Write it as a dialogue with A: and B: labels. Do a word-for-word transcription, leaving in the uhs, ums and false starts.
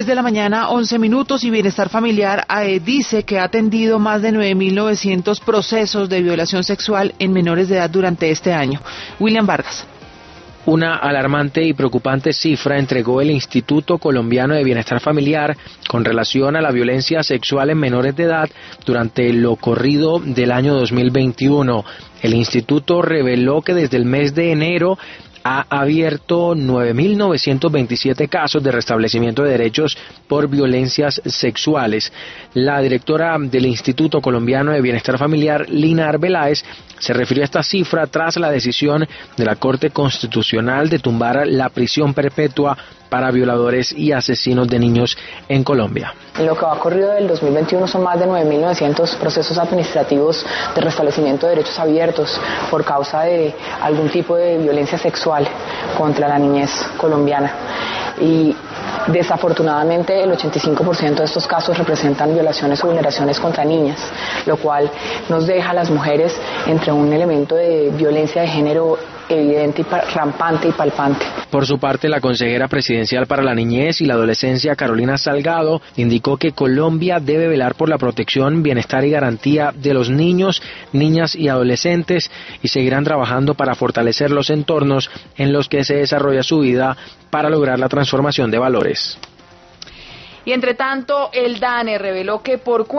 A: De la mañana, once minutos, y Bienestar Familiar eh, dice que ha atendido más de nueve mil novecientos procesos de violación sexual en menores de edad durante este año. William Vargas.
B: Una alarmante y preocupante cifra entregó el Instituto Colombiano de Bienestar Familiar con relación a la violencia sexual en menores de edad durante lo corrido del año dos mil veintiuno. El instituto reveló que desde el mes de enero ha abierto nueve mil novecientos veintisiete casos de restablecimiento de derechos por violencias sexuales. La directora del Instituto Colombiano de Bienestar Familiar, Lina Arbeláez, se refirió a esta cifra tras la decisión de la Corte Constitucional de tumbar la prisión perpetua para violadores y asesinos de niños en Colombia.
C: En lo que va corrido del dos mil veintiuno son más de nueve mil novecientos procesos administrativos de restablecimiento de derechos abiertos por causa de algún tipo de violencia sexual contra la niñez colombiana. Y desafortunadamente el ochenta y cinco por ciento de estos casos representan violaciones o vulneraciones contra niñas, lo cual nos deja a las mujeres entre un elemento de violencia de género evidente y rampante y palpante.
B: Por su parte, la consejera presidencial para la niñez y la adolescencia, Carolina Salgado, indicó que Colombia debe velar por la protección, bienestar y garantía de los niños, niñas y adolescentes, y seguirán trabajando para fortalecer los entornos en los que se desarrolla su vida para lograr la transformación de valores.
D: Y entre tanto, el DANE reveló que por